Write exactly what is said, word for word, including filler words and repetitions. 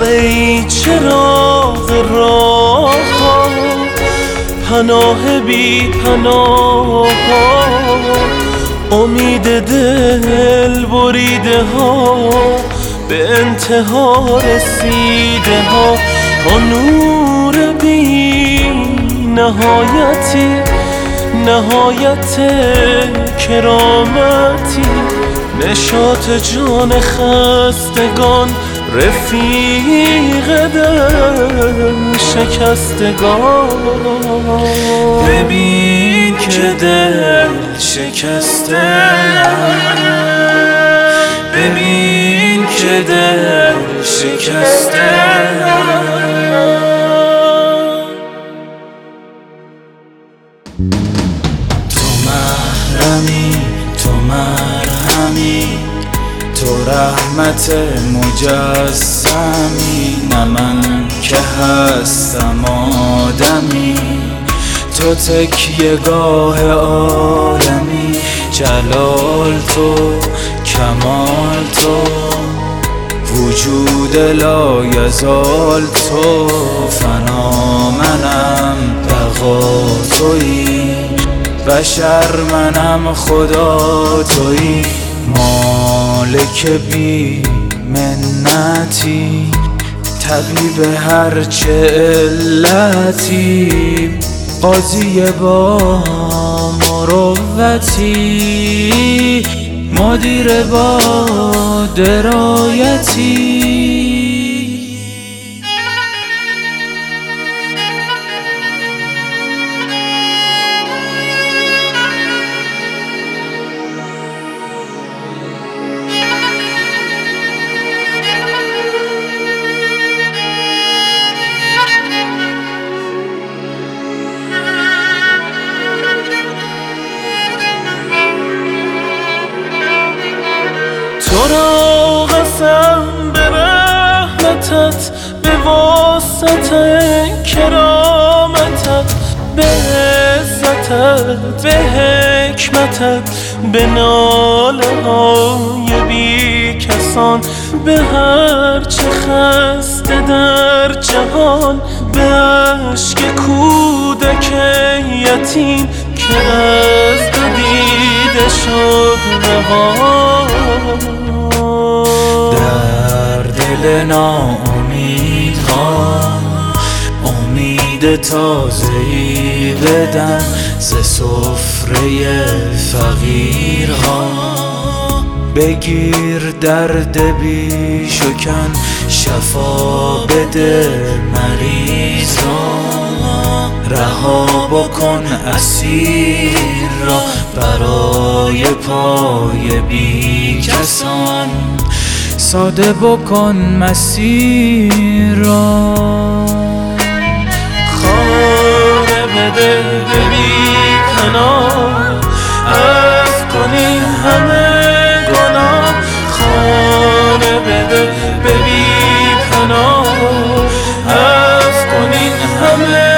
ای چراغ راه ها، پناه بی پناه ها، امید دل بریده ها، به انتها رسیده ها، تا نور بی نهایتی، نهایت کرامتی، نشاط جان خستگان، رفیق دل شکستگان. ببین که دل شکسته، ببین که دل شکسته. تو محرمی، تو مرهمی، تو رحمت مجسمی، نه من که هستم آدمی، تو تکیه گاه عالمی، جلال تو، کمال تو، وجود لایزال تو، فنا منم بقا تویی، بشر منم خدا تویی، مالک بی منتی، طبیب هرچه علتی، قاضی با مروتی، مدیر با درایتی. تو را قسم به رحمتت، به واسطه کرامتت، به عزتت، به حکمتت، به ناله های بی کسان، به هرچه خسته در جهان، به عشق کودک یتیم که از دو دیده شد روان. در دل ناامیدها امید تازه‌ای بدن، ز سفره فقیرها بگیر درد بی شکن، شفا بده مریض را، رها بکن اسیر را برای پای بی کسان، ساده بکن مسیر را. خانه بده به بی پناه، عفو کنی همه گناه، خانه بده به بی پناه، عفو کنی همه